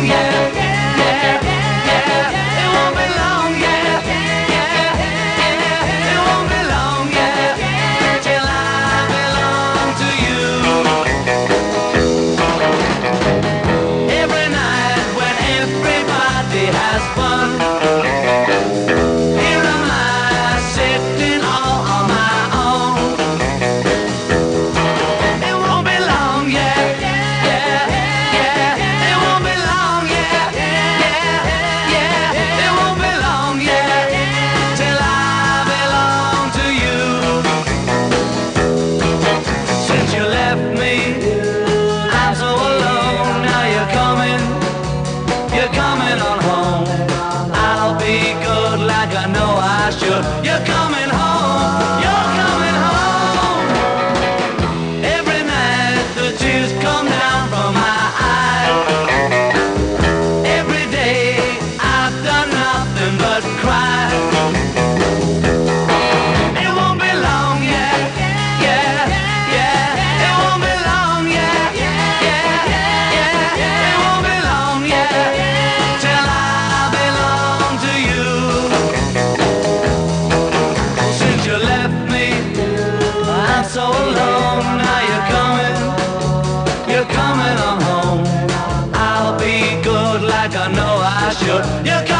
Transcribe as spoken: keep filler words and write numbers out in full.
yeah, yeah, yeah. It won't be long, yeah, yeah, yeah. It won't be long, yeah, till I belong to you. Every night when everybody has fun, here am I sitting all on my own. It won't be long, yeah, yeah, yeah. It won't be long, yeah, yeah, yeah. It won't be long, yeah, till I belong to you. Since you left me, I'm so alone. Now you're coming, you're coming on home. I'll be good like I know I should. You're coming home, you're coming home. Every night the tears come down from my eyes. Every day I've done nothing but cry. It won't be long, yeah, yeah, yeah. It won't be long, yeah, yeah, yeah. It won't be long, yeah, till I belong to you. Since you left me, I'm so alone. Now you're coming, you're coming on home. I'll be good like I know I should. You're